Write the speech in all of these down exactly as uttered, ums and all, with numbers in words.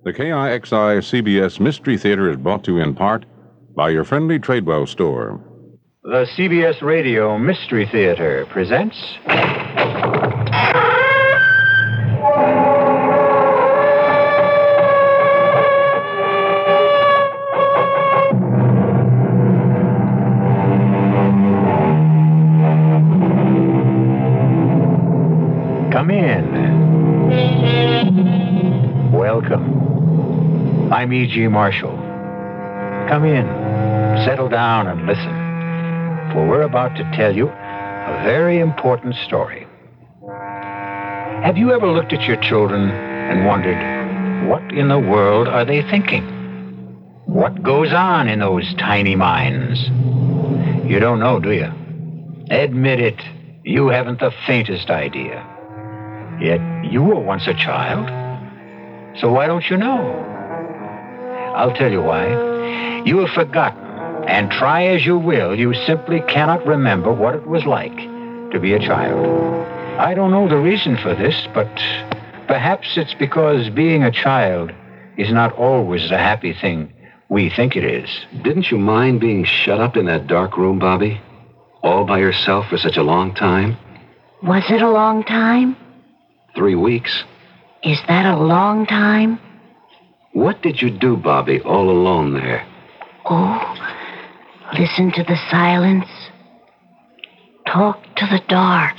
The K I X I C B S Mystery Theater is brought to you in part by your friendly Tradewell store. The C B S Radio Mystery Theater presents... Come in. Welcome. I'm E G. Marshall. Come in, settle down and listen, for we're about to tell you a very important story. Have you ever looked at your children and wondered, what in the world are they thinking? What goes on in those tiny minds? You don't know, do you? Admit it, you haven't the faintest idea. Yet you were once a child, so why don't you know? I'll tell you why. You have forgotten, and try as you will, you simply cannot remember what it was like to be a child. I don't know the reason for this, but perhaps it's because being a child is not always the happy thing we think it is. Didn't you mind being shut up in that dark room, Bobby? All by yourself for such a long time? Was it a long time? Three weeks. Is that a long time? What did you do, Bobby, all alone there? Oh, listen to the silence. Talk to the dark.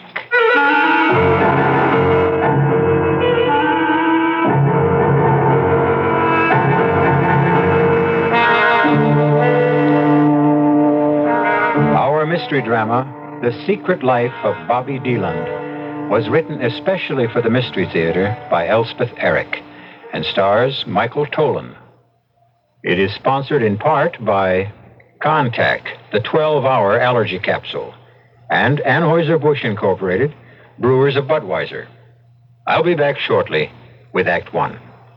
Our mystery drama, The Secret Life of Bobby Deland, was written especially for the Mystery Theater by Elspeth Eric and stars Michael Tolan. It is sponsored in part by Contact, the twelve-hour allergy capsule, and Anheuser-Busch Incorporated, brewers of Budweiser. I'll be back shortly with Act One.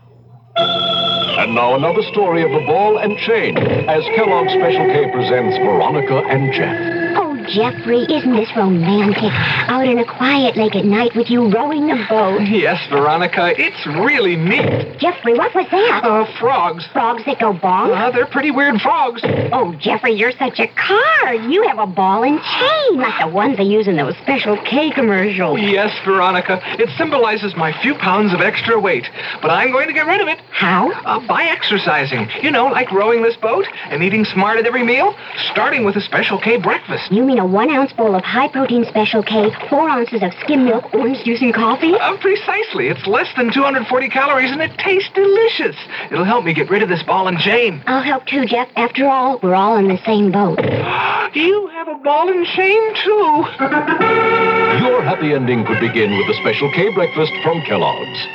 And now another story of the ball and chain as Kellogg's Special K presents Veronica and Jeff. Jeffrey, isn't this romantic? Out in a quiet lake at night with you rowing the boat. Yes, Veronica, it's really neat. Jeffrey, what was that? Uh, frogs. Frogs that go bonk? Uh, they're pretty weird frogs. Oh, Jeffrey, you're such a card. You have a ball and chain, like the ones they use in those Special K commercials. Yes, Veronica, it symbolizes my few pounds of extra weight. But I'm going to get rid of it. How? Uh, by exercising. You know, like rowing this boat and eating smart at every meal, starting with a Special K breakfast. You mean a one-ounce bowl of high-protein Special K, four ounces of skim milk, orange juice, and coffee? Uh, precisely. It's less than two hundred forty calories, and it tastes delicious. It'll help me get rid of this ball and chain. I'll help too, Jeff. After all, we're all in the same boat. You have a ball and chain, too. Your happy ending could begin with the Special K breakfast from Kellogg's.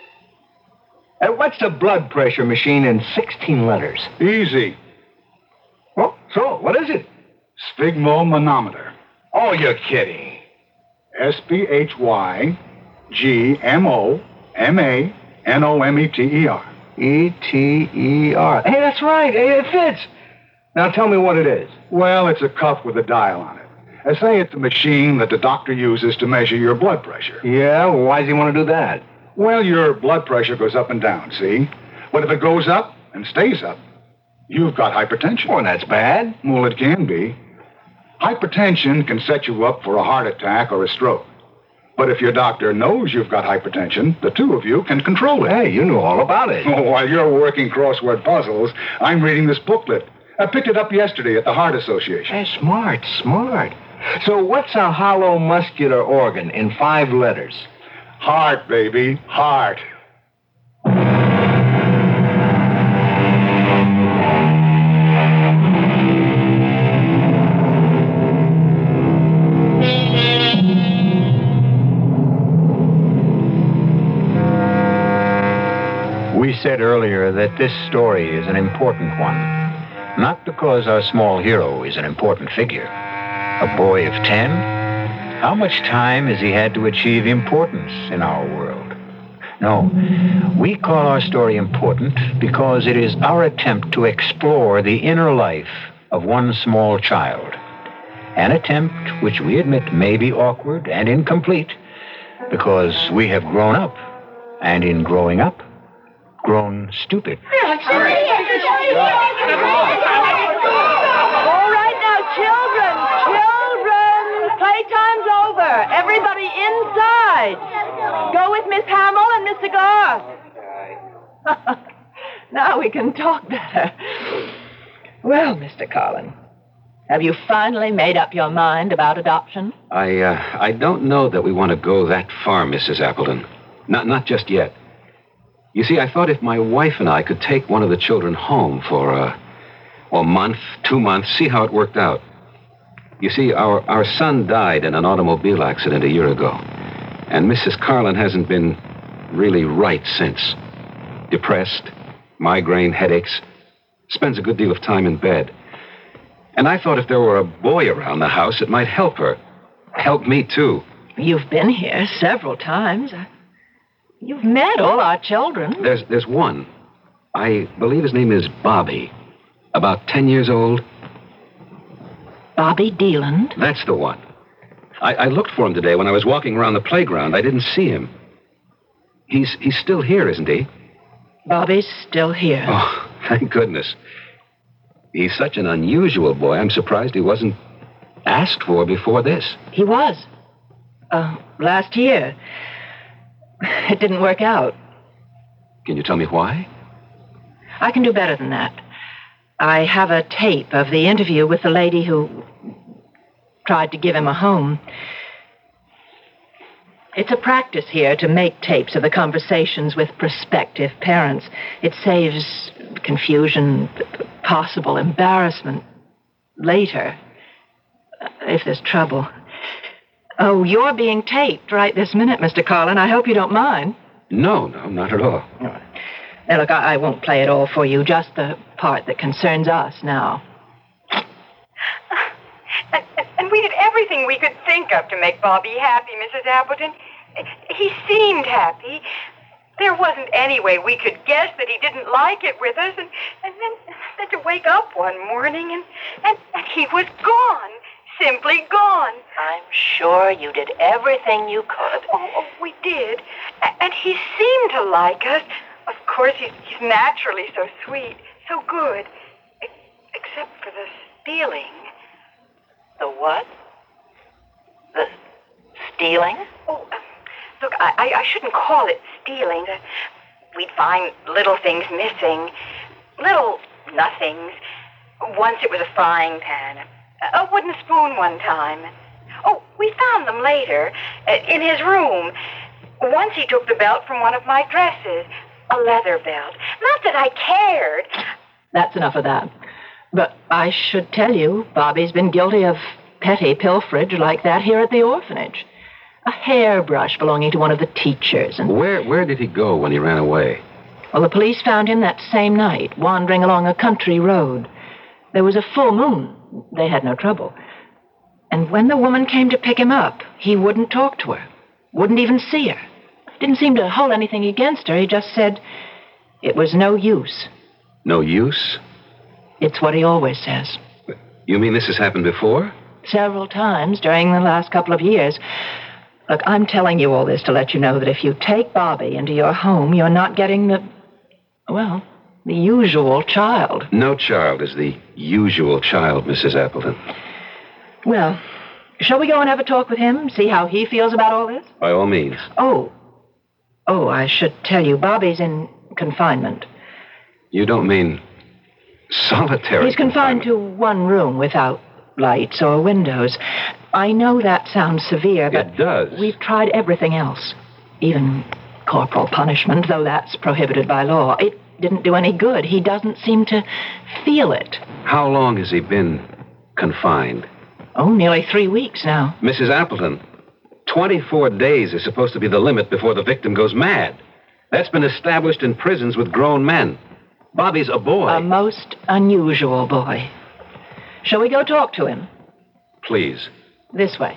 Uh, what's a blood pressure machine in sixteen letters? Easy. Oh, so, what is it? Sphygmomanometer. Oh, you're kidding. S P H Y G M O M A N O M E T E R. E T E R. Hey, that's right. Hey, it fits. Now tell me what it is. Well, it's a cuff with a dial on it. I say it's a machine that the doctor uses to measure your blood pressure. Yeah? Well, why does he want to do that? Well, your blood pressure goes up and down, see? But if it goes up and stays up, you've got hypertension. Oh, that's bad. Well, it can be. Hypertension can set you up for a heart attack or a stroke. But if your doctor knows you've got hypertension, the two of you can control it. Hey, you know all about it. Oh, while you're working crossword puzzles, I'm reading this booklet. I picked it up yesterday at the Heart Association. Hey, smart, smart. So what's a hollow muscular organ in five letters? Heart, baby, heart. We said earlier that this story is an important one. Not because our small hero is an important figure. A boy of ten? How much time has he had to achieve importance in our world? No, we call our story important because it is our attempt to explore the inner life of one small child. An attempt which we admit may be awkward and incomplete because we have grown up, and in growing up, grown stupid. All right now, children, children, playtime's over. Everybody inside. Go with Miss Hamill and Mister Garth. Now we can talk better. Well, Mister Collin, have you finally made up your mind about adoption? I, uh, I don't know that we want to go that far, Missus Appleton. Not, not just yet. You see, I thought if my wife and I could take one of the children home for a, a month, two months, see how it worked out. You see, our, our son died in an automobile accident a year ago. And Missus Carlin hasn't been really right since. Depressed, migraine, headaches, spends a good deal of time in bed. And I thought if there were a boy around the house, it might help her. Help me, too. You've been here several times. You've met all our children. There's, there's one. I believe his name is Bobby. About ten years old. Bobby Deland? That's the one. I, I looked for him today when I was walking around the playground. I didn't see him. He's, he's still here, isn't he? Bobby's still here. Oh, thank goodness. He's such an unusual boy. I'm surprised he wasn't asked for before this. He was. Uh, last year. It didn't work out. Can you tell me why? I can do better than that. I have a tape of the interview with the lady who tried to give him a home. It's a practice here to make tapes of the conversations with prospective parents. It saves confusion, possible embarrassment later, if there's trouble. Oh, you're being taped right this minute, Mister Collin. I hope you don't mind. No, no, not at all. Now, look, I, I won't play it all for you, just the part that concerns us now. And, and we did everything we could think of to make Bobby happy, Missus Appleton. He seemed happy. There wasn't any way we could guess that he didn't like it with us. And, and then, then to wake up one morning and, and, and he was gone. Simply gone. I'm sure you did everything you could. Oh, oh, we did. A- and he seemed to like us. Of course, he's, he's naturally so sweet, so good. E- except for the stealing. The what? The stealing? Oh, uh, look, I, I, I shouldn't call it stealing. Uh, we'd find little things missing. Little nothings. Once it was a frying pan. A, a wooden spoon one time. Oh, we found them later. Uh, in his room. Once he took the belt from one of my dresses. A leather belt. Not that I cared. That's enough of that. But I should tell you, Bobby's been guilty of petty pilferage like that here at the orphanage. A hairbrush belonging to one of the teachers. And Where, where did he go when he ran away? Well, the police found him that same night, wandering along a country road. There was a full moon. They had no trouble. And when the woman came to pick him up, he wouldn't talk to her. Wouldn't even see her. Didn't seem to hold anything against her. He just said it was no use. No use? It's what he always says. You mean this has happened before? Several times during the last couple of years. Look, I'm telling you all this to let you know that if you take Bobby into your home, you're not getting the, well, the usual child. No child is the usual child, Missus Appleton. Well, shall we go and have a talk with him, see how he feels about all this? By all means. Oh, oh, I should tell you, Bobby's in confinement. You don't mean solitary He's confined to one room without lights or windows. I know that sounds severe, but It does. we've tried everything else. Even corporal punishment, though that's prohibited by law. It didn't do any good. He doesn't seem to feel it. How long has he been confined? Oh, nearly three weeks now. Missus Appleton, twenty-four days is supposed to be the limit before the victim goes mad. That's been established in prisons with grown men. Bobby's a boy. A most unusual boy. Shall we go talk to him? Please. This way.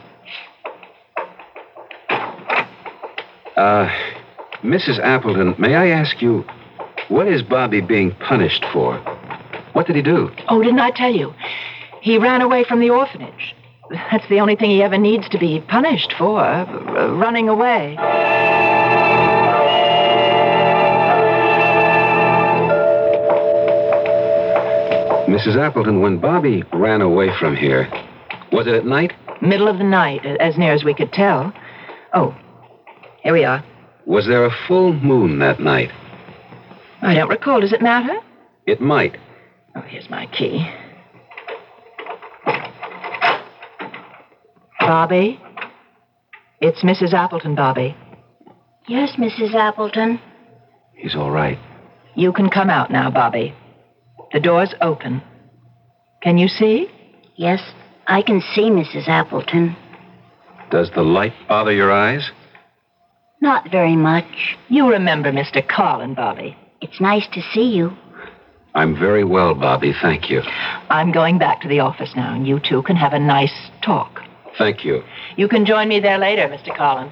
Uh, Missus Appleton, may I ask you, what is Bobby being punished for? What did he do? Oh, didn't I tell you? He ran away from the orphanage. That's the only thing he ever needs to be punished for, uh, running away. Missus Appleton, when Bobby ran away from here, was it at night? Middle of the night, as near as we could tell. Oh, here we are. Was there a full moon that night? I don't recall. Does it matter? It might. Oh, here's my key. Bobby? It's Missus Appleton, Bobby. Yes, Missus Appleton. He's all right. You can come out now, Bobby. The door's open. Can you see? Yes, I can see Missus Appleton. Does the light bother your eyes? Not very much. You remember Mister Carlin, Bobby. It's nice to see you. I'm very well, Bobby, thank you. I'm going back to the office now, and you two can have a nice talk. Thank you. You can join me there later, Mister Carlin.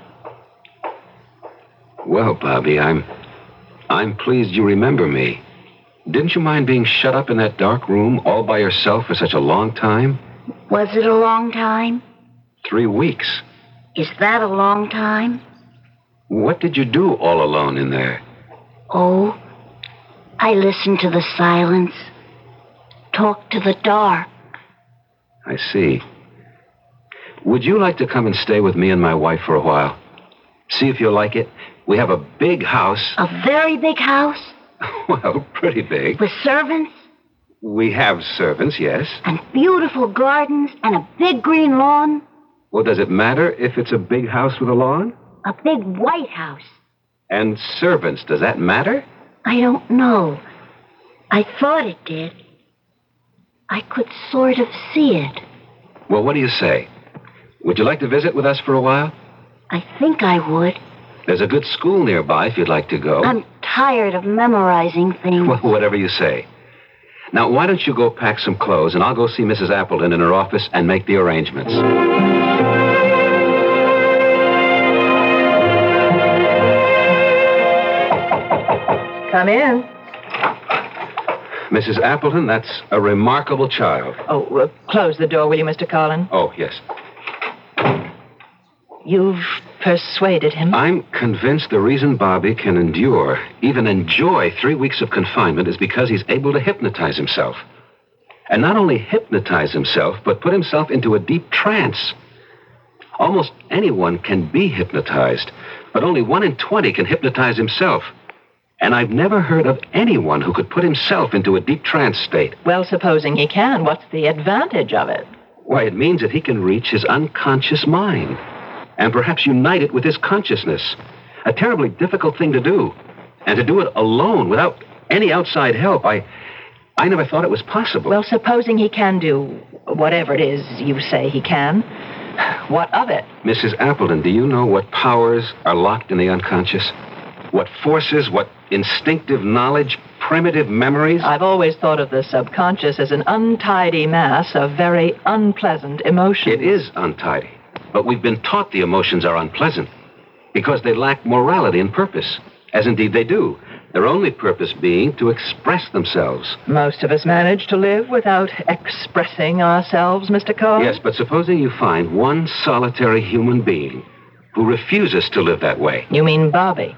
Well, Bobby, I'm... I'm pleased you remember me. Didn't you mind being shut up in that dark room all by yourself for such a long time? Was it a long time? Three weeks. Is that a long time? What did you do all alone in there? Oh, I listened to the silence, talked to the dark. I see. Would you like to come and stay with me and my wife for a while? See if you'll like it. We have a big house. A very big house? Well, pretty big. With servants? We have servants, yes. And beautiful gardens and a big green lawn? Well, does it matter if it's a big house with a lawn? A big white house. And servants, does that matter? I don't know. I thought it did. I could sort of see it. Well, what do you say? Would you like to visit with us for a while? I think I would. There's a good school nearby if you'd like to go. I'm tired of memorizing things. Well, whatever you say. Now, why don't you go pack some clothes, and I'll go see Missus Appleton in her office and make the arrangements. Come in. Missus Appleton, that's a remarkable child. Oh, uh, close the door, will you, Mister Carlin? Oh, yes. You've persuaded him? I'm convinced the reason Bobby can endure, even enjoy three weeks of confinement is because he's able to hypnotize himself. And not only hypnotize himself, but put himself into a deep trance. Almost anyone can be hypnotized, but only one in twenty can hypnotize himself. And I've never heard of anyone who could put himself into a deep trance state. Well, supposing he can, what's the advantage of it? Why, it means that he can reach his unconscious mind and perhaps unite it with his consciousness. A terribly difficult thing to do. And to do it alone without any outside help, I, I never thought it was possible. Well, supposing he can do whatever it is you say he can, what of it? Missus Appleton, do you know what powers are locked in the unconscious? What forces, what instinctive knowledge, primitive memories? I've always thought of the subconscious as an untidy mass of very unpleasant emotions. It is untidy. But we've been taught the emotions are unpleasant because they lack morality and purpose, as indeed they do. Their only purpose being to express themselves. Most of us manage to live without expressing ourselves, Mister Carlin. Yes, but supposing you find one solitary human being who refuses to live that way. You mean Bobby?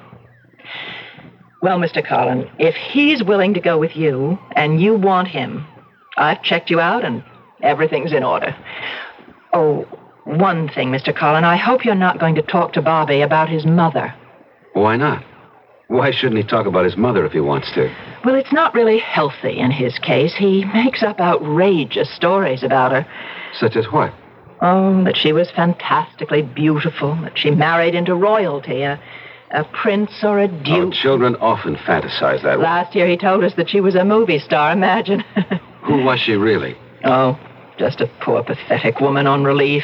Well, Mister Carlin, if he's willing to go with you and you want him, I've checked you out and everything's in order. Oh, one thing, Mister Carlin, I hope you're not going to talk to Bobby about his mother. Why not? Why shouldn't he talk about his mother if he wants to? Well, it's not really healthy in his case. He makes up outrageous stories about her. Such as what? Oh, that she was fantastically beautiful, that she married into royalty, a, a prince or a duke. Oh, children often fantasize that way. Last year he told us that she was a movie star, imagine. Who was she really? Oh, just a poor, pathetic woman on relief.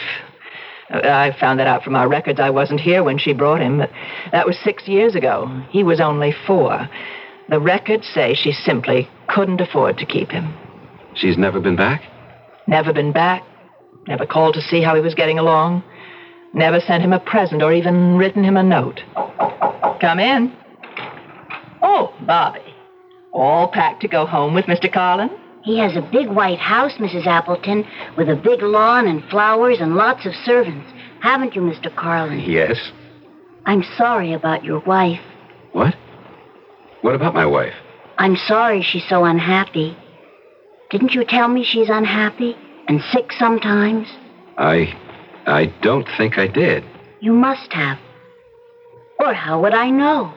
I found that out from our records. I wasn't here when she brought him, but that was six years ago. He was only four. The records say she simply couldn't afford to keep him. She's never been back? Never been back. Never called to see how he was getting along. Never sent him a present or even written him a note. Come in. Oh, Bobby. All packed to go home with Mister Carlin? He has a big white house, Missus Appleton, with a big lawn and flowers and lots of servants. Haven't you, Mister Carlin? Yes. I'm sorry about your wife. What? What about my wife? I'm sorry she's so unhappy. Didn't you tell me she's unhappy and sick sometimes? I... I don't think I did. You must have. Or how would I know?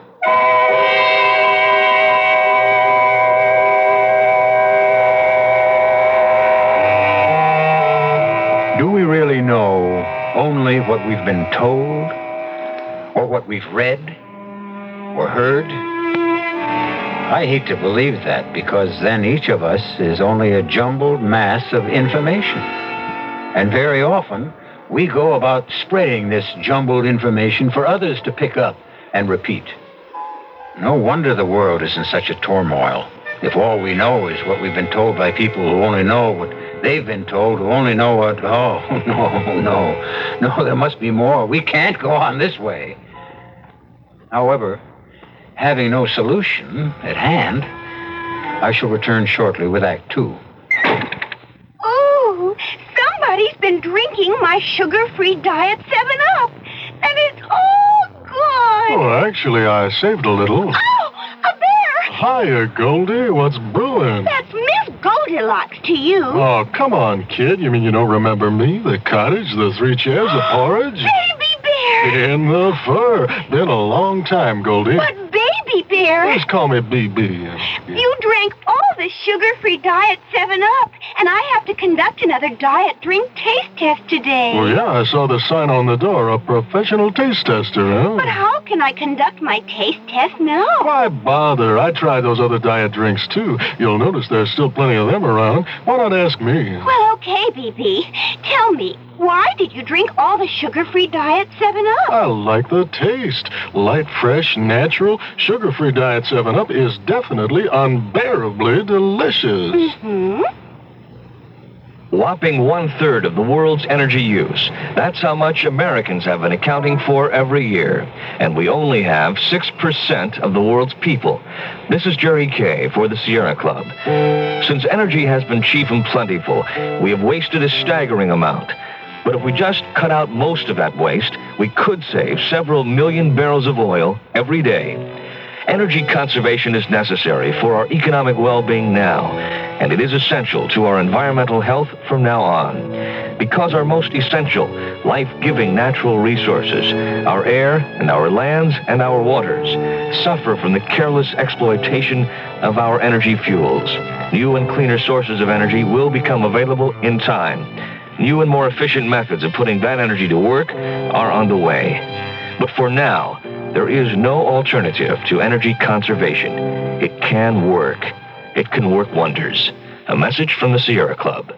Do we really know only what we've been told, or what we've read, or heard? I hate to believe that, because then each of us is only a jumbled mass of information. And very often, we go about spreading this jumbled information for others to pick up and repeat. No wonder the world is in such a turmoil, if all we know is what we've been told by people who only know what they've been told, who only know what... Oh, no, no. No, there must be more. We can't go on this way. However, having no solution at hand, I shall return shortly with Act Two. Oh, somebody's been drinking my sugar-free Diet seven up, and it's all gone. Oh, actually, I saved a little. Oh, a bear! Hiya, Goldie. What's brewing? That's Miss Goldilocks to you. Oh, come on, kid. You mean you don't remember me? The cottage, the three chairs, the porridge? Baby bear! In the fur. Been a long time, Goldie. But Baby bear! Just call me B B. You drank all the sugar-free Diet seven up, and I have to conduct another diet drink taste test today. Well, yeah, I saw the sign on the door, a professional taste tester, huh? But how can I conduct my taste test now? Why bother? I tried those other diet drinks, too. You'll notice there's still plenty of them around. Why not ask me? Well, okay, B B. Tell me, why did you drink all the sugar-free Diet seven up? I like the taste. Light, fresh, natural. Sugar-free Diet seven up is definitely unbearably delicious. Mm-hmm. Whopping one-third of the world's energy use. That's how much Americans have been accounting for every year. And we only have six percent of the world's people. This is Jerry Kay for the Sierra Club. Since energy has been cheap and plentiful, we have wasted a staggering amount. But if we just cut out most of that waste, we could save several million barrels of oil every day. Energy conservation is necessary for our economic well-being now, and it is essential to our environmental health from now on. Because our most essential, life-giving natural resources, our air and our lands and our waters, suffer from the careless exploitation of our energy fuels. New and cleaner sources of energy will become available in time. New and more efficient methods of putting that energy to work are on the way. But for now, there is no alternative to energy conservation. It can work. It can work wonders. A message from the Sierra Club.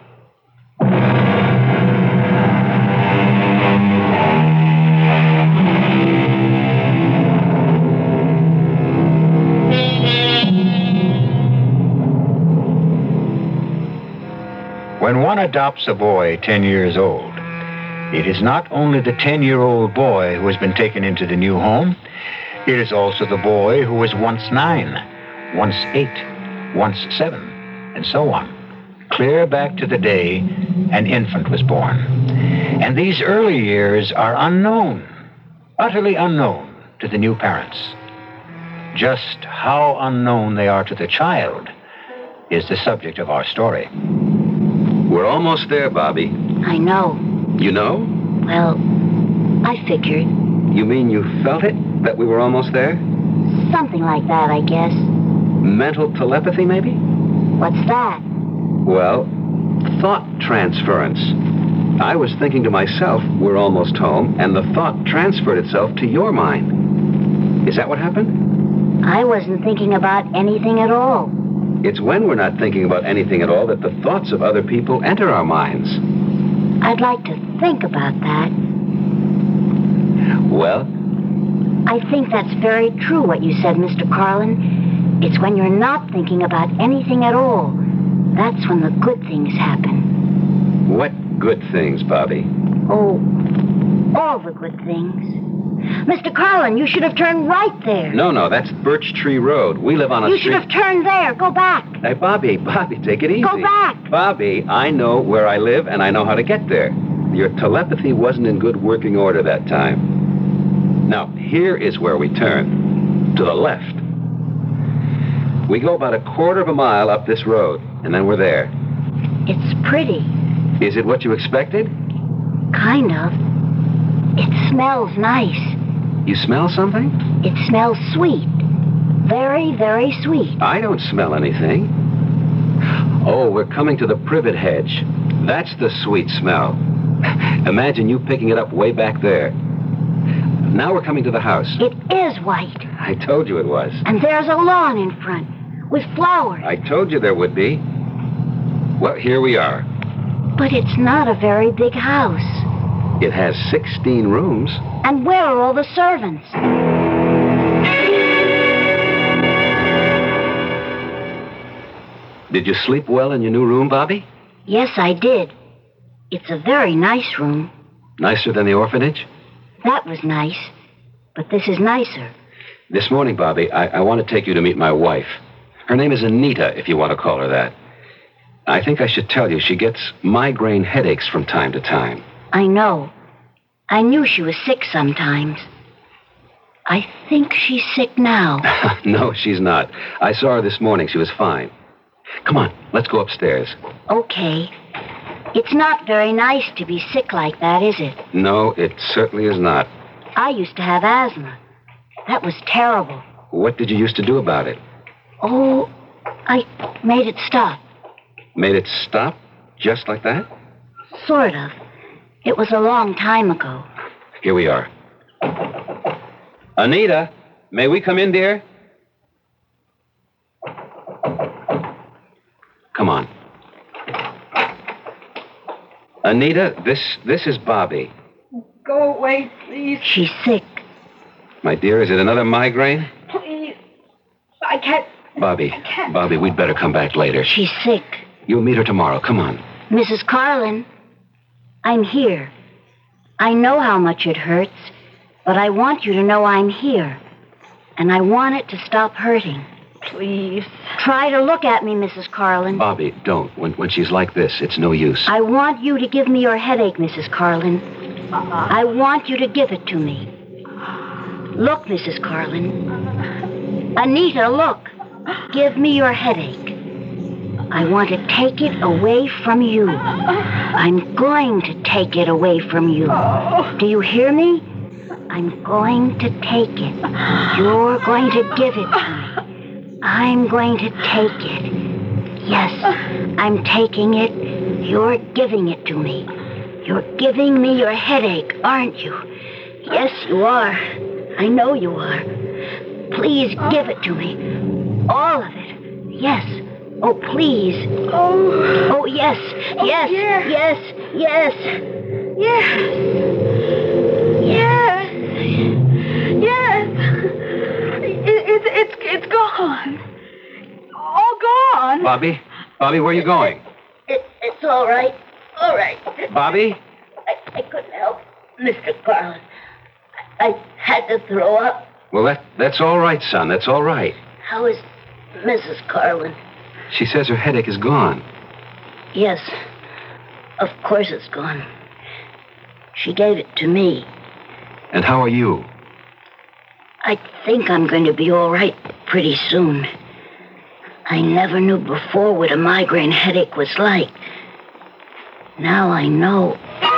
When one adopts a boy ten years old, it is not only the ten-year-old boy who has been taken into the new home, it is also the boy who was once nine, once eight, once seven, and so on, clear back to the day an infant was born. And these early years are unknown, utterly unknown to the new parents. Just how unknown they are to the child is the subject of our story. We're almost there, Bobby. I know. You know? Well, I figured. You mean you felt it, that we were almost there? Something like that, I guess. Mental telepathy, maybe? What's that? Well, thought transference. I was thinking to myself, we're almost home, and the thought transferred itself to your mind. Is that what happened? I wasn't thinking about anything at all. It's when we're not thinking about anything at all that the thoughts of other people enter our minds. I'd like to think about that. Well? I think that's very true, what you said, Mister Carlin. It's when you're not thinking about anything at all. That's when the good things happen. What good things, Bobby? Oh, all the good things. Mister Carlin, you should have turned right there. No, no, that's Birch Tree Road. We live on a You street... should have turned there. Go back. Hey, Bobby, Bobby, take it easy. Go back. Bobby, I know where I live, and I know how to get there. Your telepathy wasn't in good working order that time. Now, here is where we turn. To the left. We go about a quarter of a mile up this road, and then we're there. It's pretty. Is it what you expected? Kind of. It smells nice. You smell something? It smells sweet. Very, very sweet. I don't smell anything. Oh, we're coming to the privet hedge. That's the sweet smell. Imagine you picking it up way back there. Now we're coming to the house. It is white. I told you it was. And there's a lawn in front with flowers. I told you there would be. Well, here we are. But it's not a very big house. It has sixteen rooms. And where are all the servants? Did you sleep well in your new room, Bobby? Yes, I did. It's a very nice room. Nicer than the orphanage? That was nice. But this is nicer. This morning, Bobby, I, I want to take you to meet my wife. Her name is Anita, if you want to call her that. I think I should tell you she gets migraine headaches from time to time. I know. I knew she was sick sometimes. I think she's sick now. No, she's not. I saw her this morning. She was fine. Come on, let's go upstairs. Okay. It's not very nice to be sick like that, is it? No, it certainly is not. I used to have asthma. That was terrible. What did you used to do about it? Oh, I made it stop. Made it stop? Just like that? Sort of. It was a long time ago. Here we are. Anita, may we come in, dear? Come on. Anita, this this is Bobby. Go away, please. She's sick. My dear, is it another migraine? Please. I can't. Bobby, I can't. Bobby, we'd better come back later. She's sick. You'll meet her tomorrow. Come on. Missus Carlin, I'm here. I know how much it hurts, but I want you to know I'm here. And I want it to stop hurting. Please. Try to look at me, Missus Carlin. Bobby, don't. When, when she's like this, it's no use. I want you to give me your headache, Missus Carlin. I want you to give it to me. Look, Missus Carlin. Anita, look. Give me your headache. I want to take it away from you. I'm going to take it away from you. Do you hear me? I'm going to take it. You're going to give it to me. I'm going to take it. Yes, I'm taking it. You're giving it to me. You're giving me your headache, aren't you? Yes, you are. I know you are. Please give it to me. All of it. Yes. Oh, please. Oh. Oh, yes. Oh, yes. yeah. Yes. Yes. Yes. Yes. Yes. It, it, it's, it's gone. All gone. Bobby? Bobby, where are you going? It, it's all right. All right. Bobby? I, I couldn't help Mister Carlin. I, I had to throw up. Well, that that's all right, son. That's all right. How is Missus Carlin? She says her headache is gone. Yes. Of course it's gone. She gave it to me. And how are you? I think I'm going to be all right pretty soon. I never knew before what a migraine headache was like. Now I know.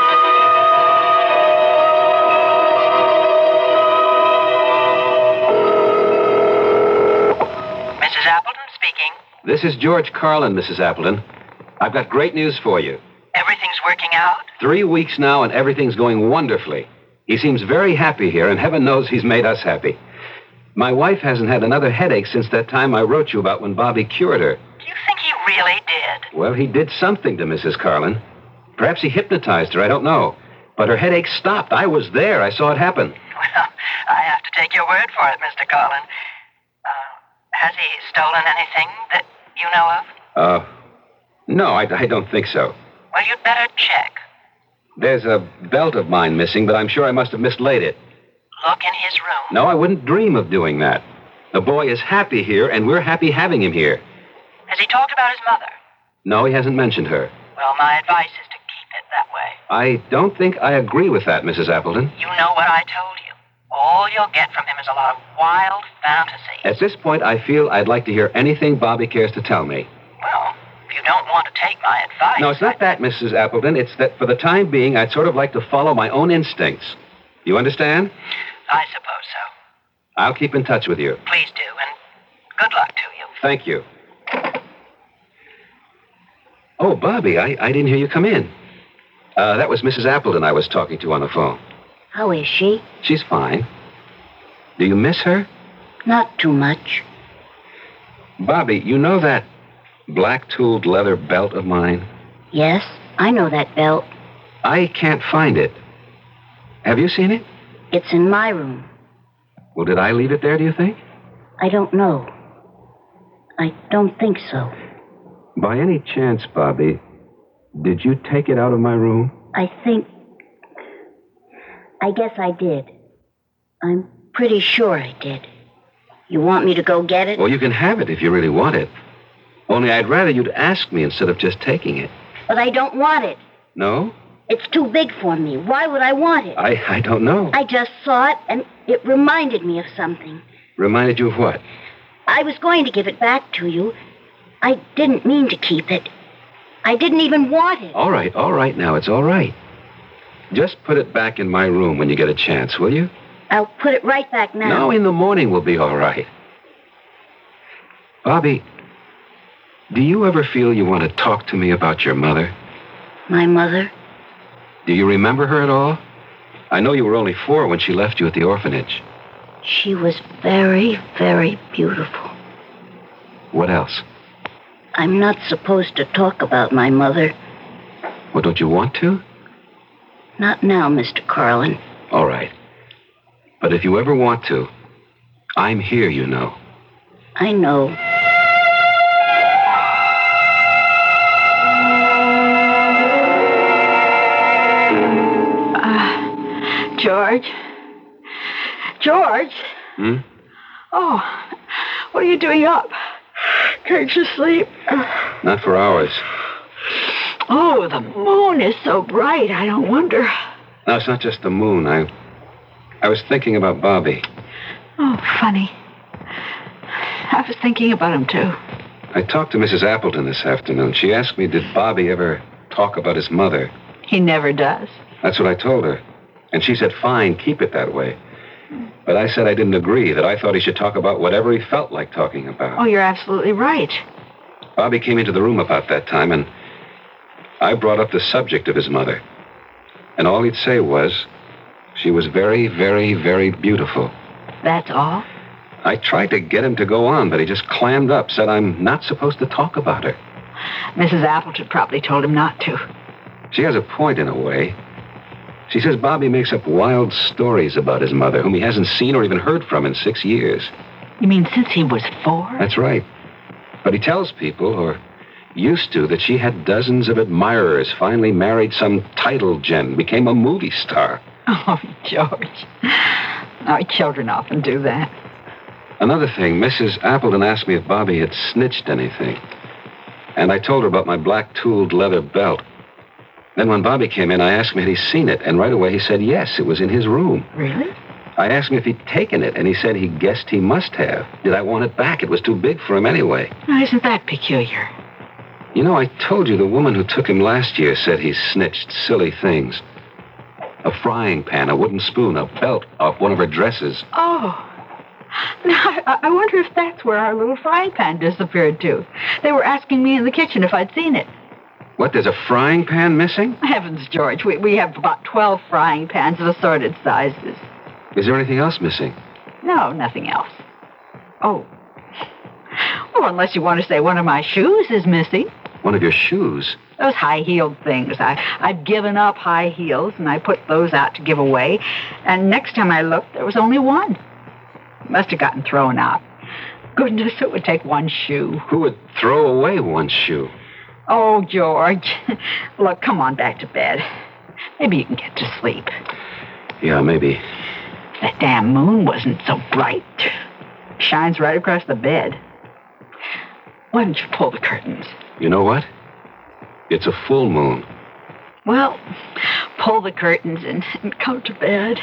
Missus Appleton speaking. This is George Carlin, Missus Appleton. I've got great news for you. Everything's working out? Three weeks now, and everything's going wonderfully. He seems very happy here, and heaven knows he's made us happy. My wife hasn't had another headache since that time I wrote you about when Bobby cured her. Do you think he really did? Well, he did something to Missus Carlin. Perhaps he hypnotized her, I don't know. But her headache stopped. I was there. I saw it happen. Well, I have to take your word for it, Mister Carlin. Uh, has he stolen anything that you know of? Uh, no, I, I don't think so. Well, you'd better check. There's a belt of mine missing, but I'm sure I must have mislaid it. Look in his room. No, I wouldn't dream of doing that. The boy is happy here, and we're happy having him here. Has he talked about his mother? No, he hasn't mentioned her. Well, my advice is to keep it that way. I don't think I agree with that, Missus Appleton. You know what I told you. All you'll get from him is a lot of wild fantasy. At this point, I feel I'd like to hear anything Bobby cares to tell me. Well, If you don't want to take my advice... No, it's not that, Missus Appleton. It's that for the time being, I'd sort of like to follow my own instincts. You understand? I suppose so. I'll keep in touch with you. Please do, and good luck to you. Thank you. Oh, Bobby, I, I didn't hear you come in. Uh, that was Missus Appleton I was talking to on the phone. How is she? She's fine. Do you miss her? Not too much. Bobby, you know that black tooled leather belt of mine? Yes, I know that belt. I can't find it. Have you seen it? It's in my room. Well, did I leave it there, do you think? I don't know. I don't think so. By any chance, Bobby, did you take it out of my room? I think... I guess I did. I'm pretty sure I did. You want me to go get it? Well, you can have it if you really want it. Only I'd rather you'd ask me instead of just taking it. But I don't want it. No? It's too big for me. Why would I want it? I, I don't know. I just saw it, and it reminded me of something. Reminded you of what? I was going to give it back to you. I didn't mean to keep it. I didn't even want it. All right, all right now. It's all right. Just put it back in my room when you get a chance, will you? I'll put it right back now. No, in the morning we'll be all right. Bobby, do you ever feel you want to talk to me about your mother? My mother? Do you remember her at all? I know you were only four when she left you at the orphanage. She was very, very beautiful. What else? I'm not supposed to talk about my mother. Well, don't you want to? Not now, Mister Carlin. All right. But if you ever want to, I'm here, you know. I know. Uh, George? George? Hmm? Oh, what are you doing up? Can't you sleep? Not for hours. Oh, the moon is so bright. I don't wonder. No, it's not just the moon. I... I was thinking about Bobby. Oh, funny. I was thinking about him, too. I talked to Missus Appleton this afternoon. She asked me, did Bobby ever talk about his mother? He never does. That's what I told her. And she said, fine, keep it that way. But I said I didn't agree, that I thought he should talk about whatever he felt like talking about. Oh, you're absolutely right. Bobby came into the room about that time, and I brought up the subject of his mother. And all he'd say was... she was very, very, very beautiful. That's all? I tried to get him to go on, but he just clammed up, said I'm not supposed to talk about her. Missus Appleton probably told him not to. She has a point in a way. She says Bobby makes up wild stories about his mother, whom he hasn't seen or even heard from in six years. You mean since he was four? That's right. But he tells people, or used to, that she had dozens of admirers, finally married some title gent, became a movie star. Oh, George. Our children often do that. Another thing, Missus Appleton asked me if Bobby had snitched anything. And I told her about my black tooled leather belt. Then when Bobby came in, I asked him had he seen it, and right away he said yes, it was in his room. Really? I asked him if he'd taken it, and he said he guessed he must have. Did I want it back? It was too big for him anyway. Now, isn't that peculiar? You know, I told you the woman who took him last year said he snitched silly things. A frying pan, a wooden spoon, a belt off one of her dresses. Oh. Now, I, I wonder if that's where our little frying pan disappeared to. They were asking me in the kitchen if I'd seen it. What, there's a frying pan missing? Heavens, George, we, we have about twelve frying pans of assorted sizes. Is there anything else missing? No, nothing else. Oh. Well, unless you want to say one of my shoes is missing. One of your shoes? Those high-heeled things. I, I've given up high heels, and I put those out to give away. And next time I looked, there was only one. Must have gotten thrown out. Goodness, it would take one shoe. Who would throw away one shoe? Oh, George. Look, come on back to bed. Maybe you can get to sleep. Yeah, maybe. That damn moon wasn't so bright. Shines right across the bed. Why don't you pull the curtains? You know what? It's a full moon. Well, pull the curtains and, and go to bed.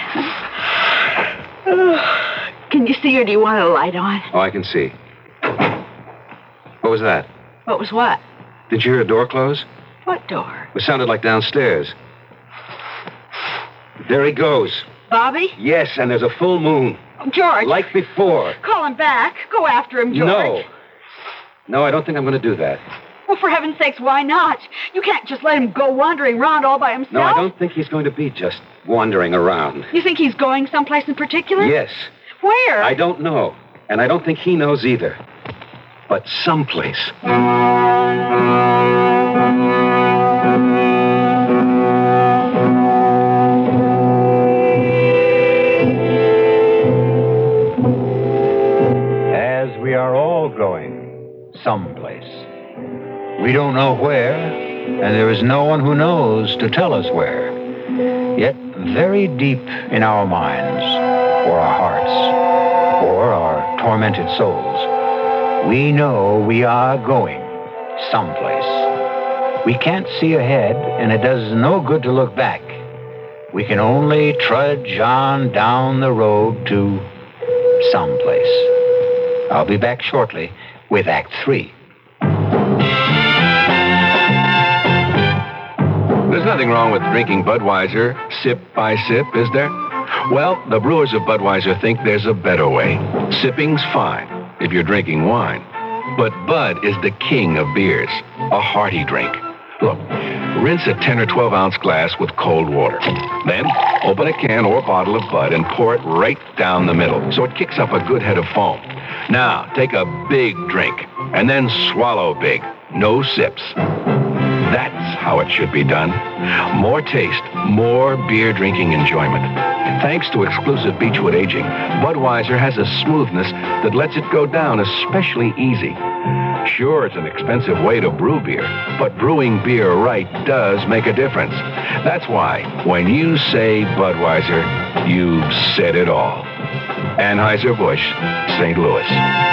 Can you see, or do you want a light on? Oh, I can see. What was that? What was what? Did you hear a door close? What door? It sounded like downstairs. There he goes. Bobby? Yes, and there's a full moon. Oh, George. Like before. Call him back. Go after him, George. No. No, I don't think I'm going to do that. Well, for heaven's sakes, why not? You can't just let him go wandering around all by himself. No, I don't think he's going to be just wandering around. You think he's going someplace in particular? Yes. Where? I don't know. And I don't think he knows either. But someplace. As we are all going someplace. We don't know where, and there is no one who knows to tell us where. Yet very deep in our minds, or our hearts, or our tormented souls, we know we are going someplace. We can't see ahead, and it does no good to look back. We can only trudge on down the road to someplace. I'll be back shortly with Act Three. There's nothing wrong with drinking Budweiser sip by sip, is there? Well, the brewers of Budweiser think there's a better way. Sipping's fine if you're drinking wine. But Bud is the king of beers, a hearty drink. Look, rinse a ten or twelve ounce glass with cold water. Then open a can or bottle of Bud and pour it right down the middle so it kicks up a good head of foam. Now, take a big drink and then swallow big. No sips. That's how it should be done. More taste, more beer drinking enjoyment. Thanks to exclusive Beechwood aging, Budweiser has a smoothness that lets it go down especially easy. Sure, it's an expensive way to brew beer, but brewing beer right does make a difference. That's why, when you say Budweiser, you've said it all. Anheuser-Busch, Saint Louis.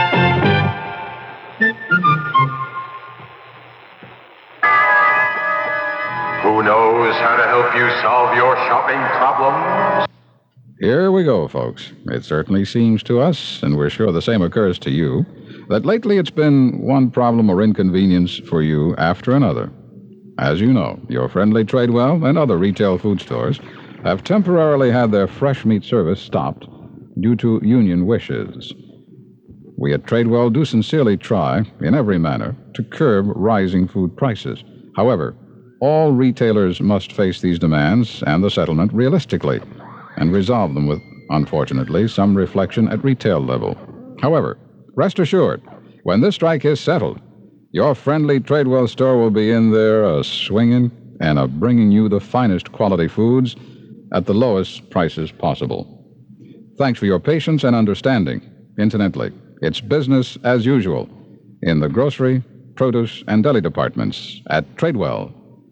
Who knows how to help you solve your shopping problems? Here we go, folks. It certainly seems to us, and we're sure the same occurs to you, that lately it's been one problem or inconvenience for you after another. As you know, your friendly Tradewell and other retail food stores have temporarily had their fresh meat service stopped due to union wishes. We at Tradewell do sincerely try, in every manner, to curb rising food prices. However, all retailers must face these demands and the settlement realistically and resolve them with, unfortunately, some reflection at retail level. However, rest assured, when this strike is settled, your friendly Tradewell store will be in there a-swinging and a-bringing you the finest quality foods at the lowest prices possible. Thanks for your patience and understanding. Incidentally, it's business as usual in the grocery, produce, and deli departments at Tradewell.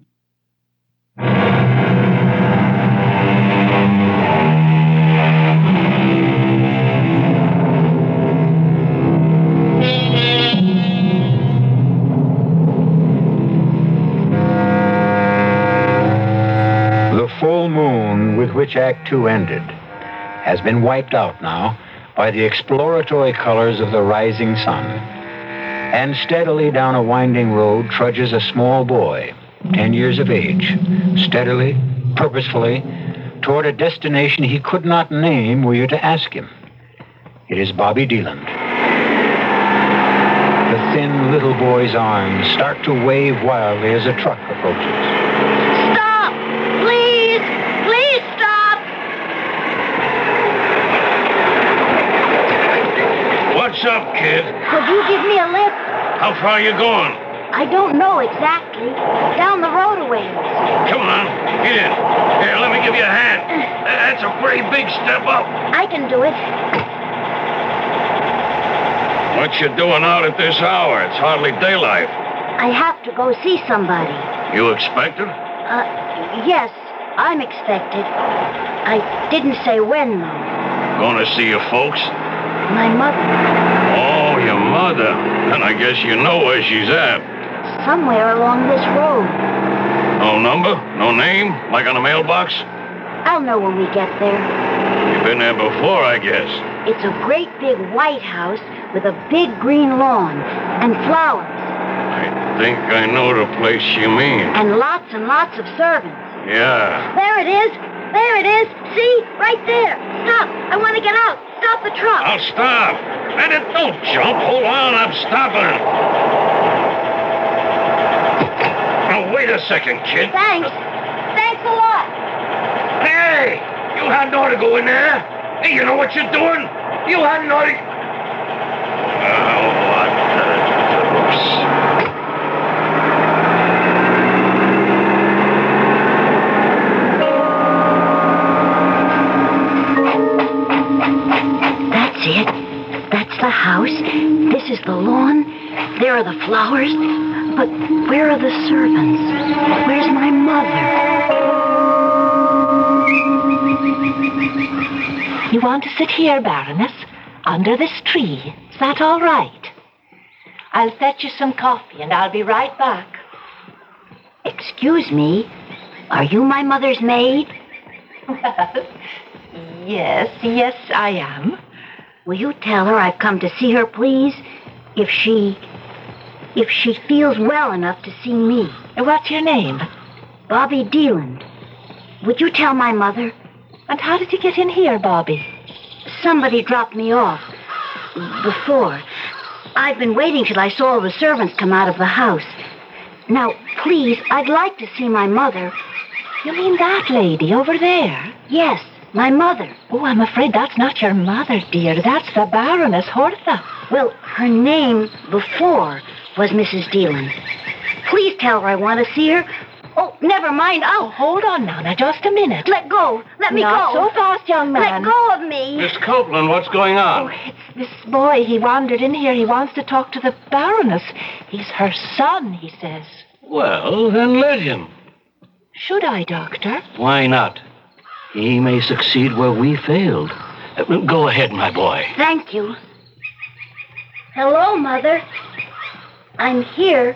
The full moon with which Act Two ended has been wiped out now by the exploratory colors of the rising sun. And steadily down a winding road trudges a small boy, ten years of age, steadily, purposefully, toward a destination he could not name were you to ask him. It is Bobby Deland. The thin little boy's arms start to wave wildly as a truck approaches. Stop! Please! Please stop! What's up, kid? Could you give me a lift? How far you going? I don't know exactly. Down the road a ways. Come on, get in. Here, let me give you a hand. That's a pretty big step up. I can do it. What you doing out at this hour? It's hardly daylight. I have to go see somebody. You expected? Uh, yes, I'm expected. I didn't say when, though. Going to see your folks? My mother. Oh, your mother. And I guess you know where she's at. Somewhere along this road. No number? No name? Like on a mailbox? I'll know when we get there. You've been there before, I guess. It's a great big white house with a big green lawn and flowers. I, think I know the place you mean. And lots and lots of servants. Yeah. There it is. There it is. See? Right there. Stop. I want to get out. Stop the truck. I'll stop. And it don't jump. Hold on, I'm stopping. Now, wait a second, kid. Thanks. Thanks a lot. Hey! You hadn't ought to go in there. Hey, you know what you're doing? You hadn't ought to... Oh, what the... That's it. That's the house. This is the lawn. There are the flowers. But where are the servants? Where's my mother? You want to sit here, Baroness, under this tree. Is that all right? I'll fetch you some coffee, and I'll be right back. Excuse me. Are you my mother's maid? Yes, yes, I am. Will you tell her I've come to see her, please? If she... if she feels well enough to see me. What's your name? Bobby Deland. Would you tell my mother? And how did you get in here, Bobby? Somebody dropped me off. Before. I've been waiting till I saw all the servants come out of the house. Now, please, I'd like to see my mother. You mean that lady over there? Yes, my mother. Oh, I'm afraid that's not your mother, dear. That's the Baroness Hortha. Well, her name before was Missus Deland. Please tell her I want to see her. Oh, never mind. I'll... Oh, hold on now. Now, just a minute. Let go. Let me Not go. so fast, young man. Let go of me. Miss Copeland, what's going on? Oh, it's this boy. He wandered in here. He wants to talk to the Baroness. He's her son, he says. Well, then let him. Should I, Doctor? Why not? He may succeed where we failed. Uh, Go ahead, my boy. Thank you. Hello, Mother. I'm here.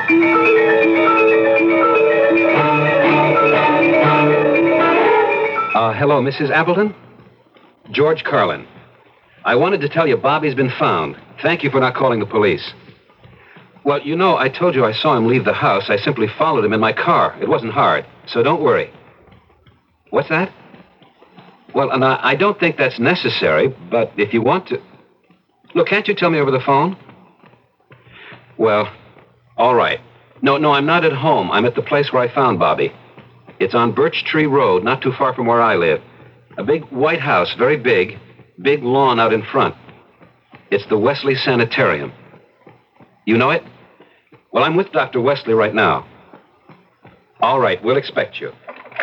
Uh, hello, Missus Appleton? George Carlin. I wanted to tell you Bobby's been found. Thank you for not calling the police. Well, you know, I told you I saw him leave the house. I simply followed him in my car. It wasn't hard, so don't worry. What's that? Well, and I, I don't think that's necessary, but if you want to... Look, can't you tell me over the phone? Well, all right. No, no, I'm not at home. I'm at the place where I found Bobby. It's on Birch Tree Road, not too far from where I live. A big white house, very big. Big lawn out in front. It's the Wesley Sanitarium. You know it? Well, I'm with Doctor Wesley right now. All right, we'll expect you.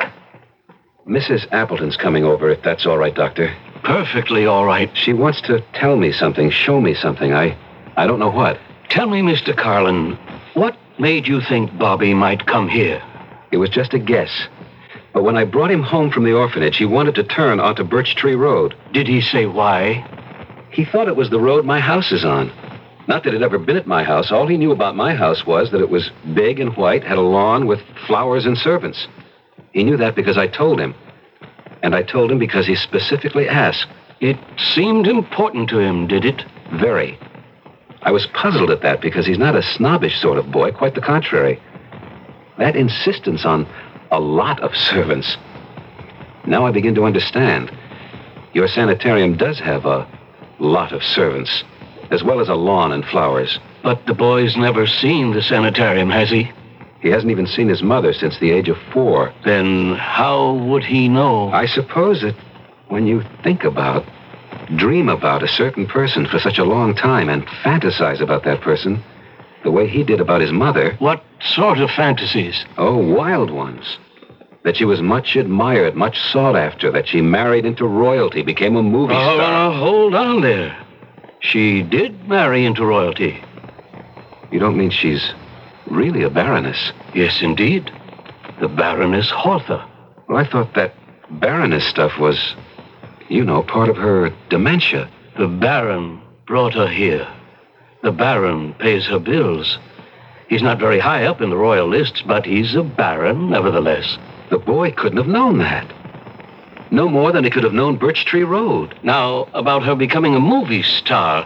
Missus Appleton's coming over, if that's all right, Doctor. Perfectly all right. She wants to tell me something, show me something. I, I don't know what. Tell me, Mister Carlin, what made you think Bobby might come here? It was just a guess. But when I brought him home from the orphanage, he wanted to turn onto Birch Tree Road. Did he say why? He thought it was the road my house is on. Not that it had ever been at my house. All he knew about my house was that it was big and white, had a lawn with flowers and servants. He knew that because I told him. And I told him because he specifically asked. It seemed important to him, did it? Very. I was puzzled at that because he's not a snobbish sort of boy, quite the contrary. That insistence on a lot of servants. Now I begin to understand. Your sanitarium does have a lot of servants, as well as a lawn and flowers. But the boy's never seen the sanitarium, has he? He hasn't even seen his mother since the age of four. Then how would he know? I suppose that when you think about, dream about a certain person for such a long time and fantasize about that person the way he did about his mother... What sort of fantasies? Oh, wild ones. That she was much admired, much sought after, that she married into royalty, became a movie oh, star. Uh, hold on there. She did marry into royalty. You don't mean she's really a baroness? Yes, indeed. The Baroness Hortha. Well, I thought that baroness stuff was, you know, part of her dementia. The Baron brought her here. The Baron pays her bills. He's not very high up in the royal lists, but he's a baron, nevertheless. The boy couldn't have known that. No more than he could have known Birch Tree Road. Now, about her becoming a movie star,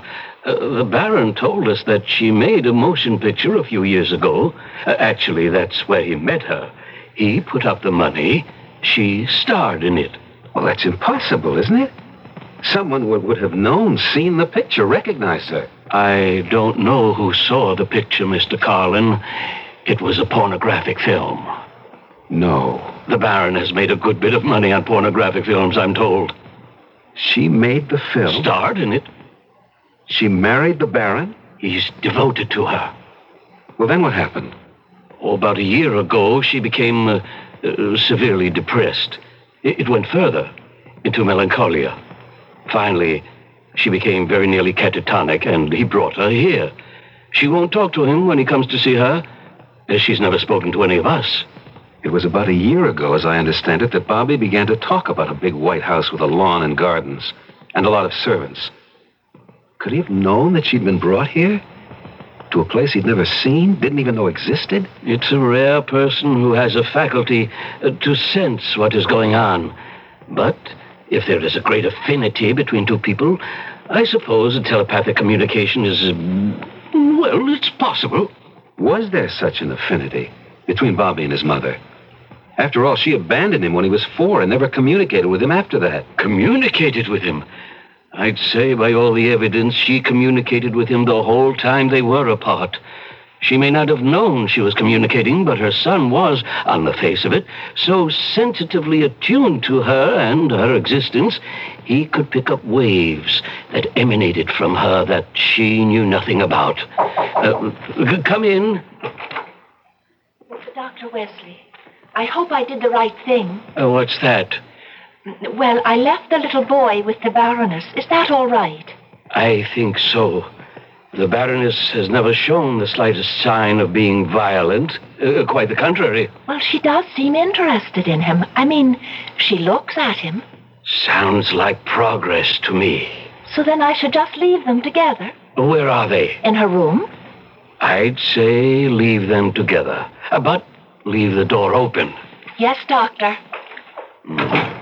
Uh, the Baron told us that she made a motion picture a few years ago. Uh, actually, that's where he met her. He put up the money. She starred in it. Well, that's impossible, isn't it? Someone would, would have known, seen the picture, recognized her. I don't know who saw the picture, Mister Carlin. It was a pornographic film. No. The Baron has made a good bit of money on pornographic films, I'm told. She made the film? Starred in it. She married the Baron? He's devoted to her. Well, then what happened? Oh, about a year ago, she became uh, uh, severely depressed. It, it went further, into melancholia. Finally, she became very nearly catatonic, and he brought her here. She won't talk to him when he comes to see her, as she's never spoken to any of us. It was about a year ago, as I understand it, that Bobby began to talk about a big white house with a lawn and gardens, and a lot of servants. Could he have known that she'd been brought here? To a place he'd never seen, didn't even know existed? It's a rare person who has a faculty uh, to sense what is going on. But if there is a great affinity between two people, I suppose a telepathic communication is, uh, well, it's possible. Was there such an affinity between Bobby and his mother? After all, she abandoned him when he was four and never communicated with him after that. Communicated with him? I'd say by all the evidence she communicated with him the whole time they were apart. She may not have known she was communicating, but her son was, on the face of it, so sensitively attuned to her and her existence, he could pick up waves that emanated from her that she knew nothing about. Uh, come in. Doctor Wesley, I hope I did the right thing. Uh, what's that? Well, I left the little boy with the Baroness. Is that all right? I think so. The Baroness has never shown the slightest sign of being violent. Uh, quite the contrary. Well, she does seem interested in him. I mean, she looks at him. Sounds like progress to me. So then I should just leave them together? Where are they? In her room? I'd say leave them together. Uh, but leave the door open. Yes, Doctor. Mm.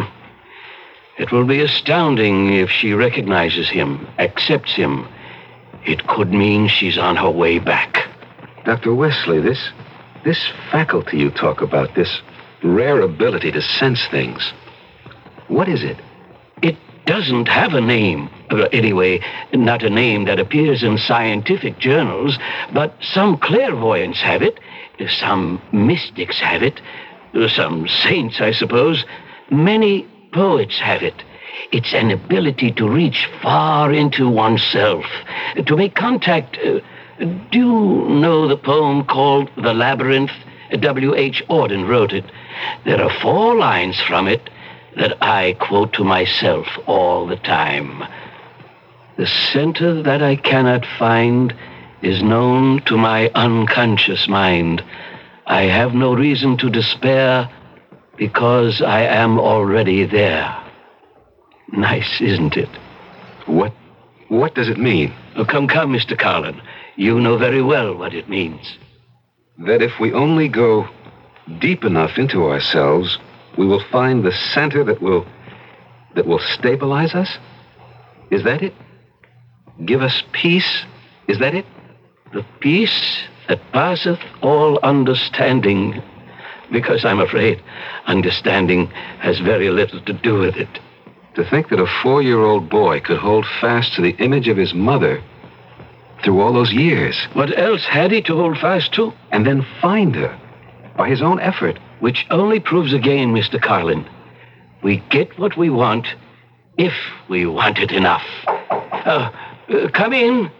It will be astounding if she recognizes him, accepts him. It could mean she's on her way back. Doctor Wesley, this, this faculty you talk about, this rare ability to sense things, what is it? It doesn't have a name. Uh, anyway, not a name that appears in scientific journals, but some clairvoyants have it, some mystics have it, some saints, I suppose. Many poets have it. It's an ability to reach far into oneself, to make contact. Uh, do you know the poem called The Labyrinth? W H Auden wrote it. There are four lines from it that I quote to myself all the time. The center that I cannot find is known to my unconscious mind. I have no reason to despair because I am already there. Nice, isn't it? What, what does it mean? Oh, come, come, Mister Carlin. You know very well what it means. That if we only go deep enough into ourselves, we will find the center that will, that will stabilize us? Is that it? Give us peace? Is that it? The peace that passeth all understanding. Because I'm afraid understanding has very little to do with it. To think that a four-year-old boy could hold fast to the image of his mother through all those years. What else had he to hold fast to? And then find her by his own effort. Which only proves again, Mister Carlin, we get what we want if we want it enough. Uh, uh, come in.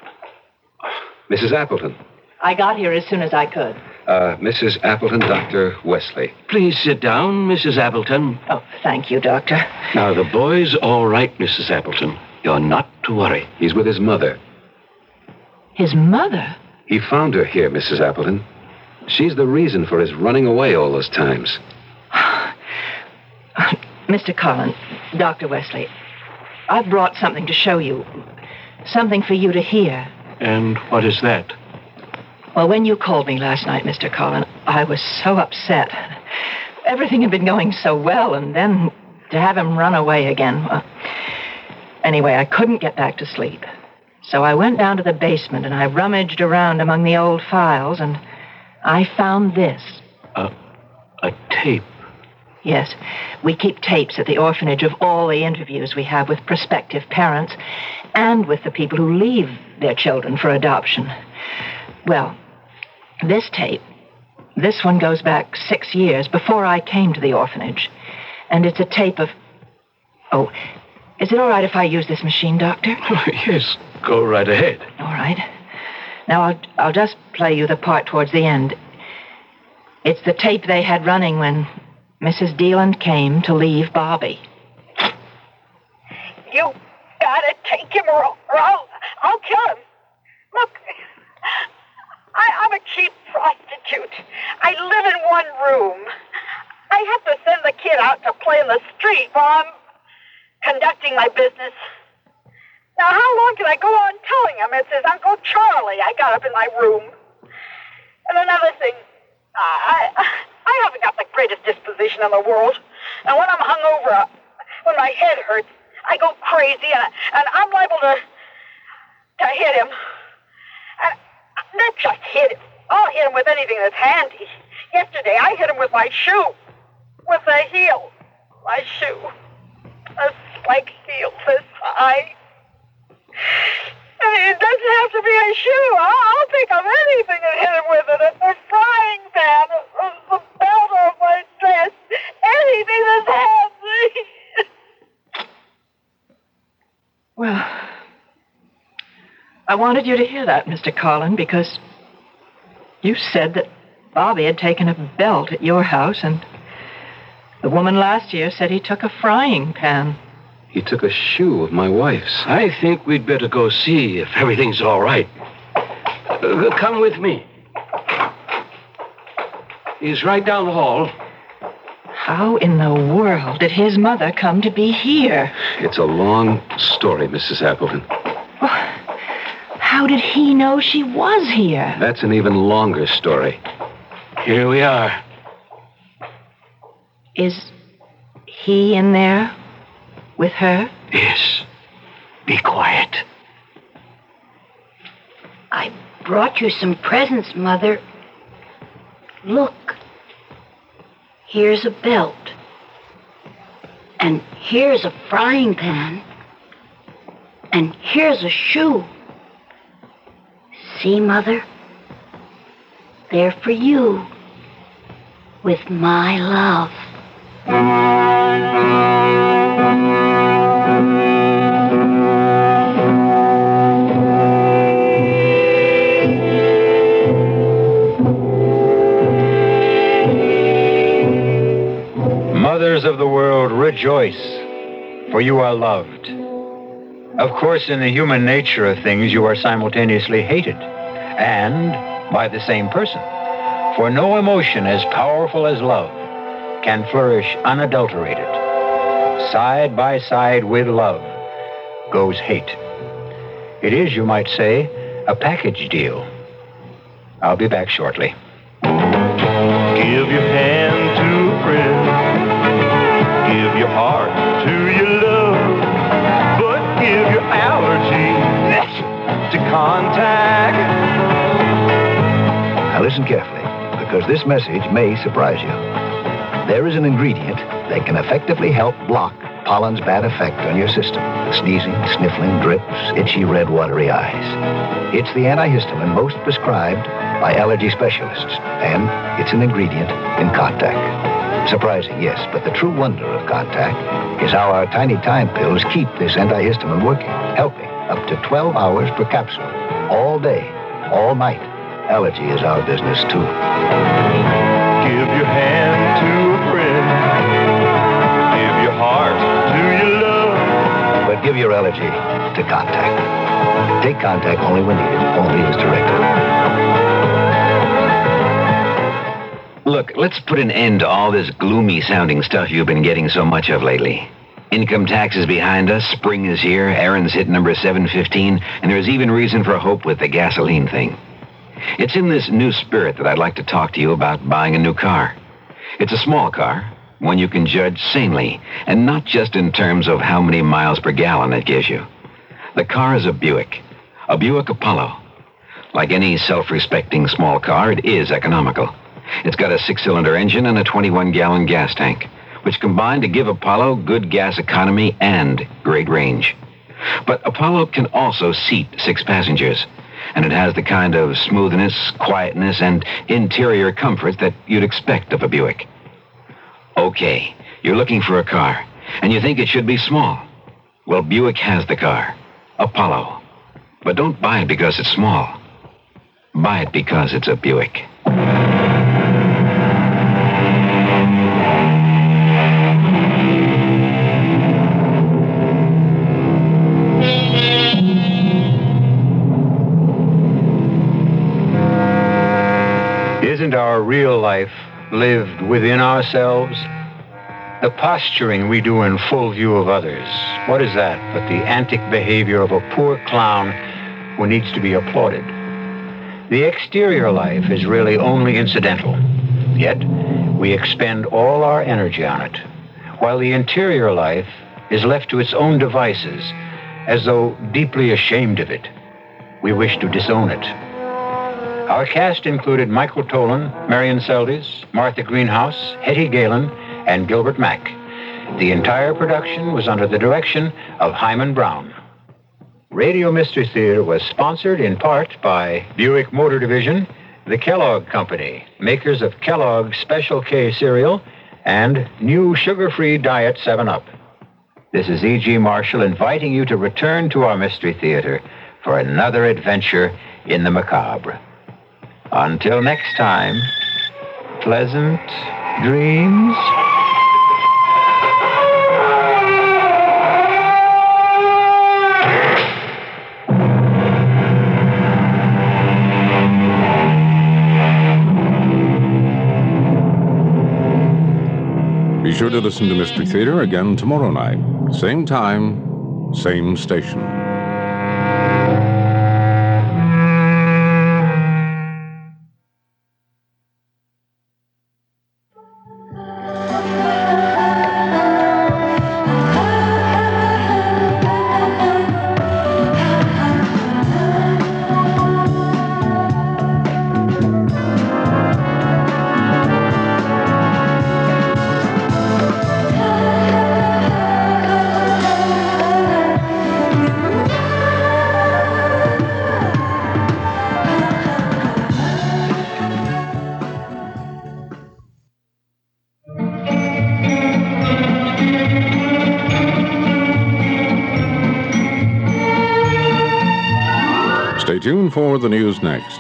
Missus Appleton. I got here as soon as I could. Uh, Missus Appleton, Doctor Wesley. Please sit down, Missus Appleton. Oh, thank you, Doctor. Now, the boy's all right, Missus Appleton. You're not to worry. He's with his mother. His mother? He found her here, Missus Appleton. She's the reason for his running away all those times. Mister Carlin, Doctor Wesley, I've brought something to show you. Something for you to hear. And what is that? Well, when you called me last night, Mister Carlin, I was so upset. Everything had been going so well, and then to have him run away again. Well, anyway, I couldn't get back to sleep. So I went down to the basement and I rummaged around among the old files and I found this. A, a tape. Yes, we keep tapes at the orphanage of all the interviews we have with prospective parents and with the people who leave their children for adoption. Well, this tape, this one goes back six years before I came to the orphanage. And it's a tape of... Oh, is it all right if I use this machine, Doctor? Oh, yes, go right ahead. All right. Now, I'll, I'll just play you the part towards the end. It's the tape they had running when Missus Deland came to leave Bobby. You gotta take him or, or I'll, I'll kill him. Look, I, I'm a cheap prostitute. I live in one room. I have to send the kid out to play in the street while I'm conducting my business. Now, how long can I go on telling him it's his Uncle Charlie I got up in my room? And another thing, I, I haven't got the greatest disposition in the world. And when I'm hungover, when my head hurts, I go crazy, and, and I'm liable to, to hit him. And not just hit him. I'll hit him with anything that's handy. Yesterday, I hit him with my shoe. With the heel. My shoe. A spiked heel this high. And it doesn't have to be a shoe. I'll, I'll pick up anything and hit him with it. A, a frying pan, a, the belt of my dress, anything that's handy. Well, I wanted you to hear that, Mister Carlin, because you said that Bobby had taken a belt at your house, and the woman last year said he took a frying pan. He took a shoe of my wife's. I think we'd better go see if everything's all right. Uh, come with me. He's right down the hall. How in the world did his mother come to be here? It's a long story, Missus Appleton. How did he know she was here? That's an even longer story. Here we are. Is he in there with her? Yes. Be quiet. I brought you some presents, Mother. Look. Here's a belt. And here's a frying pan. And here's a shoe. See, Mother? They're for you. With my love. Mothers of the world, rejoice, for you are loved. Of course, in the human nature of things, you are simultaneously hated, and by the same person. For no emotion as powerful as love can flourish unadulterated. Side by side with love goes hate. It is, you might say, a package deal. I'll be back shortly. Give your hand to a friend. Give your heart to your love. But give your allergy to contact. Now listen carefully, because this message may surprise you. There is an ingredient that can effectively help block pollen's bad effect on your system. Sneezing, sniffling, drips, itchy, red, watery eyes. It's the antihistamine most prescribed by allergy specialists, and it's an ingredient in Contact. Surprising, yes, but the true wonder of Contact is how our tiny time pills keep this antihistamine working, helping up to twelve hours per capsule, all day, all night. Allergy is our business, too. Give your hand to a friend. Give your heart to your love. But give your allergy to Contact. Take Contact only when needed, only as directed. Look, let's put an end to all this gloomy-sounding stuff you've been getting so much of lately. Income tax is behind us, spring is here, Aaron's hit number seven fifteen, and there's even reason for hope with the gasoline thing. It's in this new spirit that I'd like to talk to you about buying a new car. It's a small car, one you can judge sanely, and not just in terms of how many miles per gallon it gives you. The car is a Buick, A Buick Apollo. Like any self-respecting small car, it is economical. It's got a six-cylinder engine and a twenty-one gallon gas tank, which combine to give Apollo good gas economy and great range. But Apollo can also seat six passengers, and it has the kind of smoothness, quietness, and interior comfort that you'd expect of a Buick. Okay, you're looking for a car, and you think it should be small. Well, Buick has the car, Apollo. But don't buy it because it's small. Buy it because it's a Buick. Isn't our real life lived within ourselves? The posturing we do in full view of others, what is that but the antic behavior of a poor clown who needs to be applauded? The exterior life is really only incidental, yet we expend all our energy on it, while the interior life is left to its own devices, as though deeply ashamed of it. We wish to disown it. Our cast included Michael Tolan, Marion Seldes, Martha Greenhouse, Hetty Galen, and Gilbert Mack. The entire production was under the direction of Hyman Brown. Radio Mystery Theater was sponsored in part by Buick Motor Division, the Kellogg Company, makers of Kellogg's Special K cereal, and new sugar-free Diet seven up. This is E G. Marshall inviting you to return to our Mystery Theater for another adventure in the macabre. Until next time, pleasant dreams. Be sure to listen to Mystery Theater again tomorrow night. Same time, same station. Stay tuned for the news next.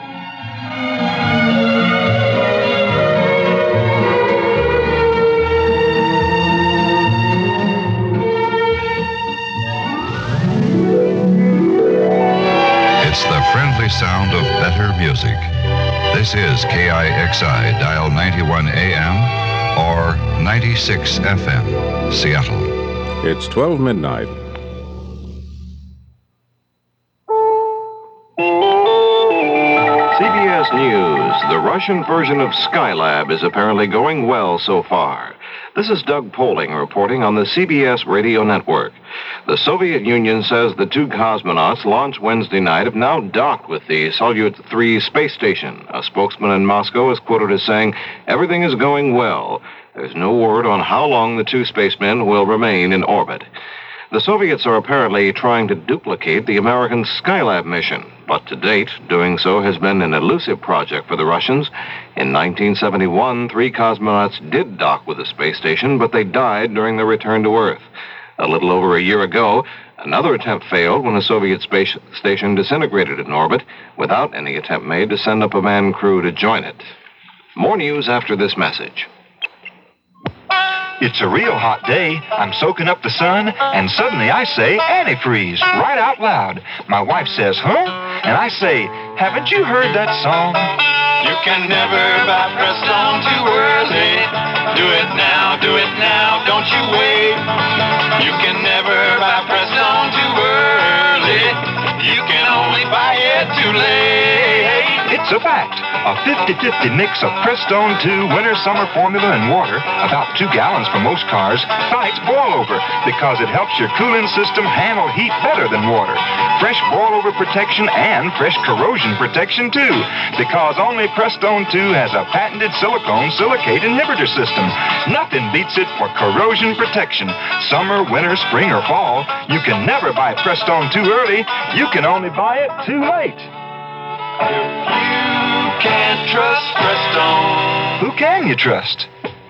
It's the friendly sound of better music. This is K I X I, dial ninety-one A M or ninety-six F M, Seattle. It's twelve midnight. C B S News. The Russian version of Skylab is apparently going well so far. This is Doug Poling reporting on the C B S radio network. The Soviet Union says the two cosmonauts launched Wednesday night have now docked with the Salyut three space station. A spokesman in Moscow is quoted as saying, "Everything is going well. There's no word on how long the two spacemen will remain in orbit." The Soviets are apparently trying to duplicate the American Skylab mission, but to date, doing so has been an elusive project for the Russians. In nineteen seventy-one, three cosmonauts did dock with the space station, but they died during their return to Earth. A little over a year ago, another attempt failed when a Soviet space station disintegrated in orbit without any attempt made to send up a manned crew to join it. More news after this message. It's a real hot day. I'm soaking up the sun, and suddenly I say antifreeze right out loud. My wife says, huh? And I say, haven't you heard that song? You can never buy Prestone too early. Do it now, do it now, don't you wait. You can never buy Prestone too early. You can only buy it too late. It's a fact. A fifty-fifty mix of Prestone two Winter Summer Formula and water, about two gallons for most cars, fights boil-over because it helps your cooling system handle heat better than water. Fresh boil-over protection and fresh corrosion protection, too, because only Prestone two has a patented silicone silicate inhibitor system. Nothing beats it for corrosion protection. Summer, winter, spring, or fall, you can never buy Prestone too early. You can only buy it too late. You can't trust Prestone. Who can you trust?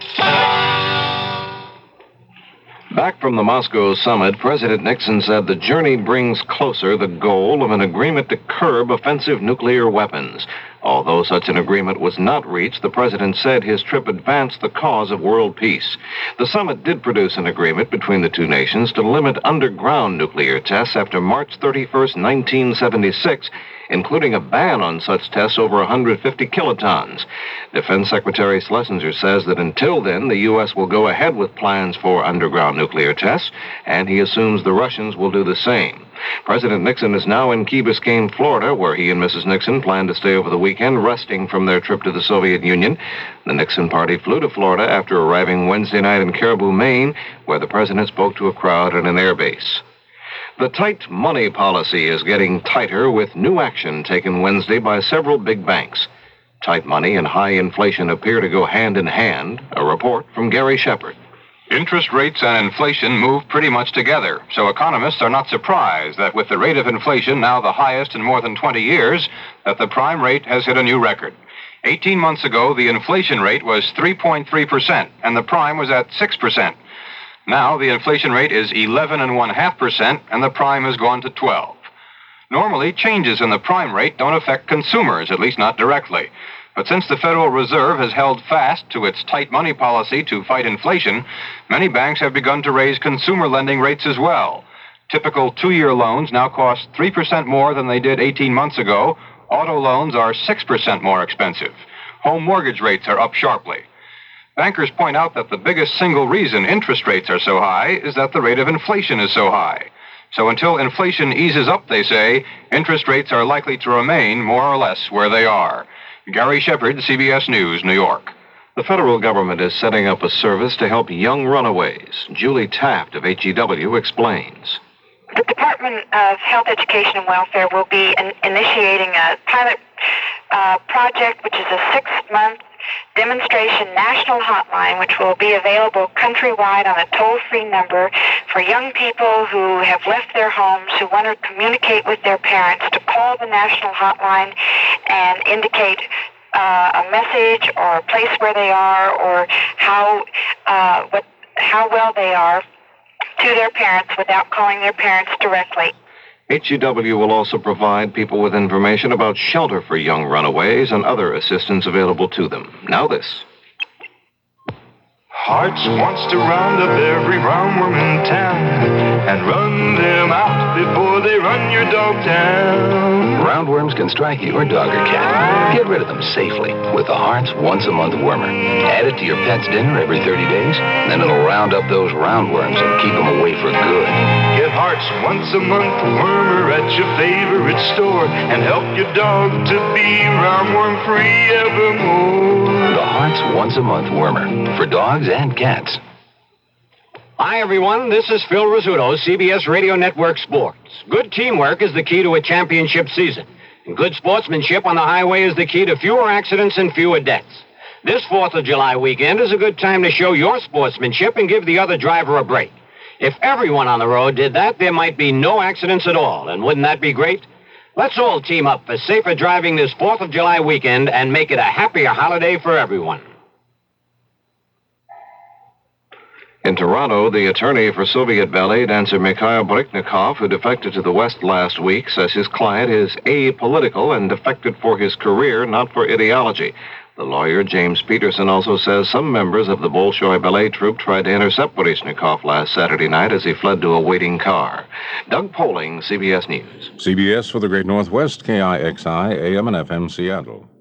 Back from the Moscow summit, President Nixon said the journey brings closer the goal of an agreement to curb offensive nuclear weapons. Although such an agreement was not reached, the president said his trip advanced the cause of world peace. The summit did produce an agreement between the two nations to limit underground nuclear tests after March thirty-first, nineteen seventy-six, including a ban on such tests over one hundred fifty kilotons. Defense Secretary Schlesinger says that until then, the U S will go ahead with plans for underground nuclear tests, and he assumes the Russians will do the same. President Nixon is now in Key Biscayne, Florida, where he and Missus Nixon plan to stay over the weekend, resting from their trip to the Soviet Union. The Nixon party flew to Florida after arriving Wednesday night in Caribou, Maine, where the president spoke to a crowd at an airbase. The tight money policy is getting tighter with new action taken Wednesday by several big banks. Tight money and high inflation appear to go hand in hand. A report from Gary Shepard. Interest rates and inflation move pretty much together, so economists are not surprised that with the rate of inflation now the highest in more than twenty years, that the prime rate has hit a new record. Eighteen months ago, the inflation rate was three point three percent, and the prime was at six percent. Now the inflation rate is eleven and one half percent, and the prime has gone to twelve. Normally, changes in the prime rate don't affect consumers, at least not directly. But since the Federal Reserve has held fast to its tight money policy to fight inflation, many banks have begun to raise consumer lending rates as well. Typical two-year loans now cost three percent more than they did eighteen months ago. Auto loans are six percent more expensive. Home mortgage rates are up sharply. Bankers point out that the biggest single reason interest rates are so high is that the rate of inflation is so high. So until inflation eases up, they say, interest rates are likely to remain more or less where they are. Gary Shepard, C B S News, New York. The federal government is setting up a service to help young runaways. Julie Taft of H E W explains. The Department of Health, Education, and Welfare will be in- initiating a pilot uh, project, which is a six-month demonstration national hotline, which will be available countrywide on a toll-free number for young people who have left their homes, who want to communicate with their parents, to call the national hotline and indicate uh, a message or a place where they are or how uh, what how well they are to their parents without calling their parents directly. H E W will also provide people with information about shelter for young runaways and other assistance available to them. Now this. Hearts wants to round up every roundworm in town and run them out before they run your dog down. Roundworms can strike your dog or cat. Get rid of them safely with the Hearts Once a Month Wormer. Add it to your pet's dinner every thirty days, then it'll round up those roundworms and keep them away for good. Get Hearts Once a Month Wormer at your favorite store and help your dog to be roundworm free evermore. The Hearts Once a Month Wormer for dogs and cats. Hi, everyone. This is Phil Rizzuto, C B S Radio Network Sports. Good teamwork is the key to a championship season. And good sportsmanship on the highway is the key to fewer accidents and fewer deaths. This fourth of July weekend is a good time to show your sportsmanship and give the other driver a break. If everyone on the road did that, there might be no accidents at all. And wouldn't that be great? Let's all team up for safer driving this fourth of July weekend and make it a happier holiday for everyone. In Toronto, the attorney for Soviet ballet dancer Mikhail Briknikov, who defected to the West last week, says his client is apolitical and defected for his career, not for ideology. The lawyer, James Peterson, also says some members of the Bolshoi ballet troupe tried to intercept Briknikov last Saturday night as he fled to a waiting car. Doug Poling, C B S News. C B S for the Great Northwest, K I X I, A M and F M, Seattle.